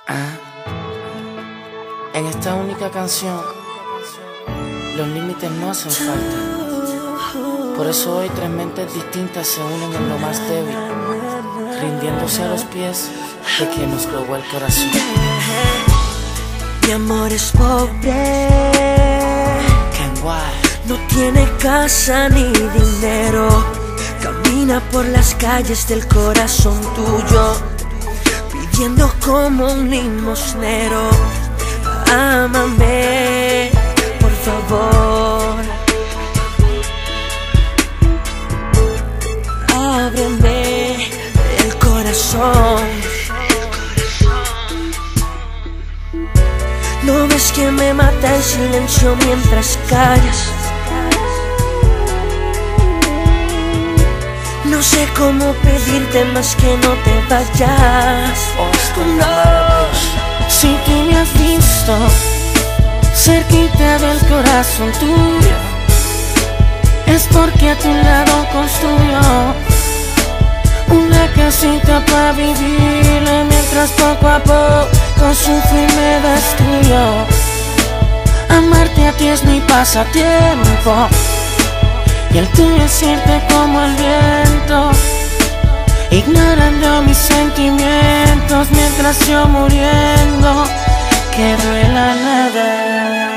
En esta única canción, los límites no hacen falta. Por eso hoy tres mentes distintas se unen en lo más débil, rindiéndose a los pies de quien nos robó el corazón. Mi amor es pobre, no tiene casa ni dinero, camina por las calles del corazón tuyo, pidiendo como un limosnero. Ámame, por favor, ábreme el corazón. ¿No ves que me mata el silencio mientras callas? No sé cómo pedirte más que no te vayas. No, si tú me has visto cerquita del corazón tuyo, es porque a tu lado construyó una casita para vivirla, mientras poco a poco sufro y me destruyó. Amarte a ti es mi pasatiempo y el tuyo es irte como el viento, ignorando mis sentimientos mientras yo muriendo quedo en la nada.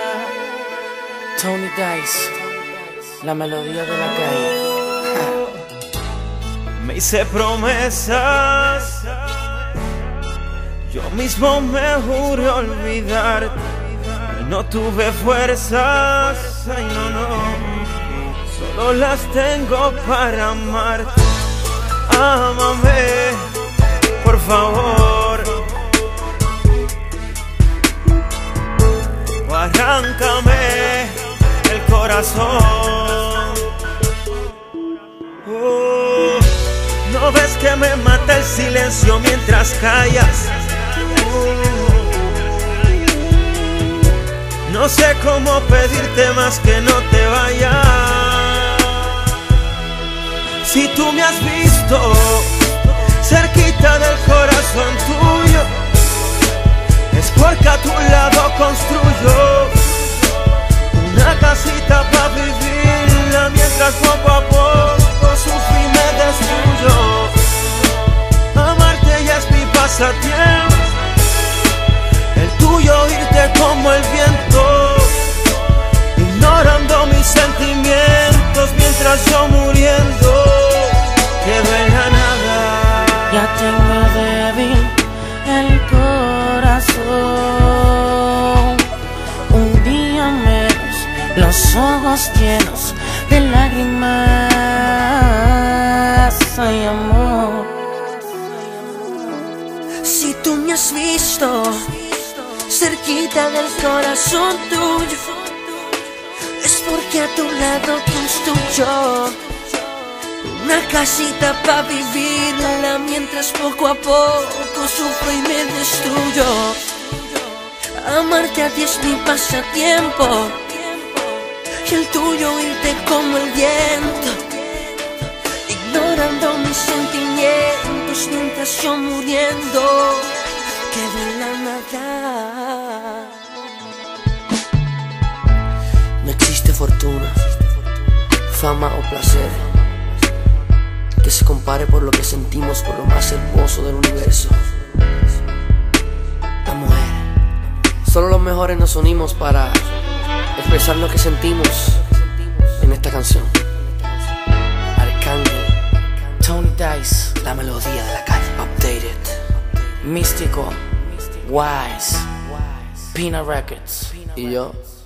Tony Dice, la melodía de la calle. Me hice promesas, yo mismo me juré olvidarte y no tuve fuerzas, ay no, solo las tengo para amarte. Ámame, por favor, o arráncame el corazón. ¿No ves que me mata el silencio mientras callas? No sé cómo pedirte más que no te vayas. Si tú me has visto cerquita del corazón tuyo, es porque a tu lado construyo una casita para vivirla, mientras poco a poco sufro y me destruyo. Amarte ya es mi pasatiempo, el tuyo irte como el viento, ignorando mis sentimientos mientras yo muriendo quedo en la nada. Ya tengo débil el corazón, un día menos, los ojos llenos de lágrimas. Ay, amor, si tú me has visto cerquita del corazón tuyo, es porque a tu lado construyó una casita para vivirla, mientras poco a poco sufro y me destruyo. Amarte a ti es mi pasatiempo y el tuyo irte como el viento, ignorando mis sentimientos mientras yo muriendo quedo en la nada. No existe fortuna, fama o placer que se compare por lo que sentimos por lo más hermoso del universo, la mujer. Solo los mejores nos unimos para expresar lo que sentimos en esta canción. Arcángel, Tony Dice, la melodía de la calle. Updated, Místico, Wise, Pina Records. y yo.